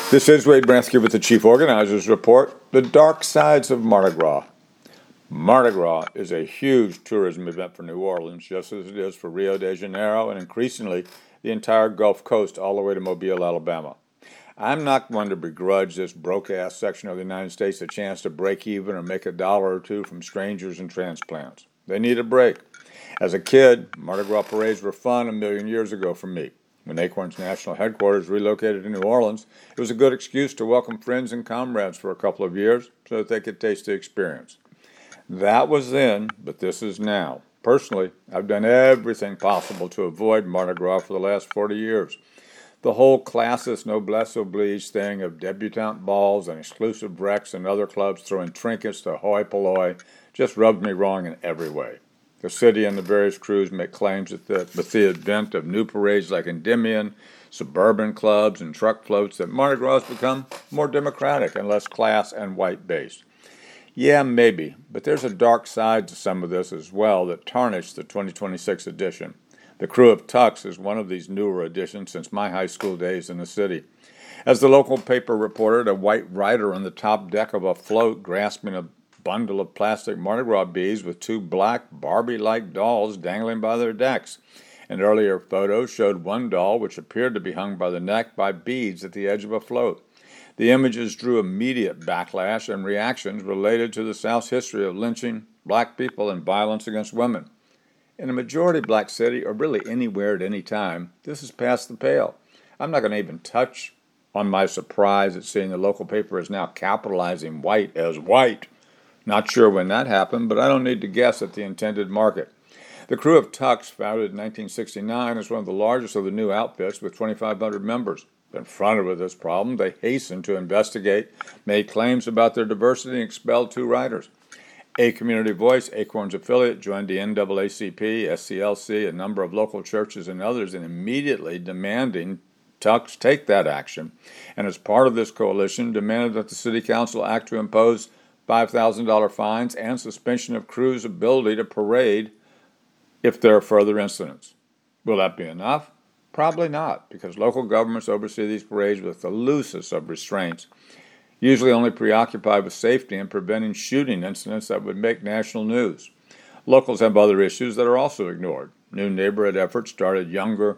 This is Wade Bransky with the Chief Organizers Report, The Dark Sides of Mardi Gras. Mardi Gras is a huge tourism event for New Orleans, just as it is for Rio de Janeiro and increasingly the entire Gulf Coast all the way to Mobile, Alabama. I'm not one to begrudge this broke-ass section of the United States a chance to break even or make $1 or $2 from strangers and transplants. They need a break. As a kid, Mardi Gras parades were fun a million years ago for me. When Acorn's national headquarters relocated to New Orleans, it was a good excuse to welcome friends and comrades for a couple of years so that they could taste the experience. That was then, but this is now. Personally, I've done everything possible to avoid Mardi Gras for the last 40 years. The whole classist noblesse oblige thing of debutante balls and exclusive wrecks and other clubs throwing trinkets to hoi polloi just rubbed me wrong in every way. The city and the various crews make claims that with the advent of new parades like Endymion, suburban clubs, and truck floats, that Mardi Gras has become more democratic and less class and white-based. Yeah, maybe, but there's a dark side to some of this as well that tarnished the 2026 edition. The Krewe of Tucks is one of these newer additions since my high school days in the city. As the local paper reported, a white rider on the top deck of a float grasping a bundle of plastic Mardi Gras beads with two black Barbie-like dolls dangling by their necks. An earlier photo showed one doll which appeared to be hung by the neck by beads at the edge of a float. The images drew immediate backlash and reactions related to the South's history of lynching black people and violence against women. In a majority black city, or really anywhere at any time, this is past the pale. I'm not going to even touch on my surprise at seeing the local paper is now capitalizing white as white. Not sure when that happened, but I don't need to guess at the intended market. The Krewe of Tucks, founded in 1969, is one of the largest of the new outfits with 2,500 members. Confronted with this problem, they hastened to investigate, made claims about their diversity, and expelled 2 riders. A Community Voice, Acorn's affiliate, joined the NAACP, SCLC, a number of local churches, and others in immediately demanding Tucks take that action, and as part of this coalition, demanded that the City Council act to impose $5,000 fines and suspension of crews' ability to parade if there are further incidents. Will that be enough? Probably not, because local governments oversee these parades with the loosest of restraints, usually only preoccupied with safety and preventing shooting incidents that would make national news. Locals have other issues that are also ignored. New neighborhood efforts started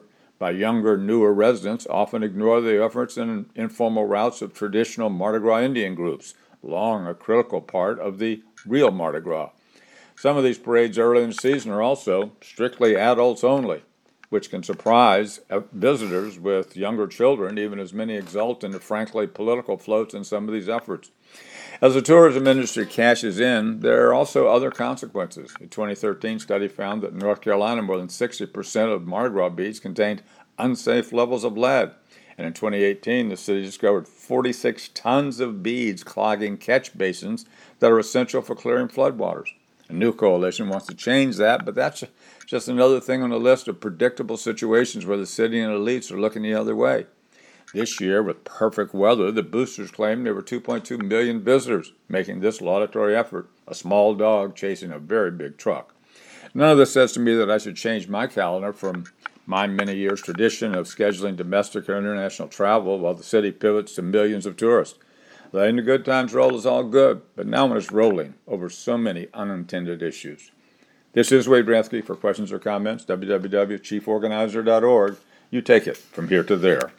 by younger, newer residents often ignore the efforts and informal routes of traditional Mardi Gras Indian groups, long a critical part of the real Mardi Gras. Some of these parades early in the season are also strictly adults only, which can surprise visitors with younger children, even as many exult in the frankly political floats in some of these efforts. As the tourism industry cashes in, there are also other consequences. A 2013 study found that in North Carolina, more than 60% of Mardi Gras beads contained unsafe levels of lead. And in 2018, the city discovered 46 tons of beads clogging catch basins that are essential for clearing floodwaters. A new coalition wants to change that, but that's just another thing on the list of predictable situations where the city and elites are looking the other way. This year, with perfect weather, the boosters claimed there were 2.2 million visitors, making this laudatory effort a small dog chasing a very big truck. None of this says to me that I should change my calendar from my many years tradition of scheduling domestic or international travel while the city pivots to millions of tourists. Letting the good times roll is all good, but now when it's rolling over so many unintended issues. This is Wade Bransky. For questions or comments, www.chieforganizer.org. You take it from here to there.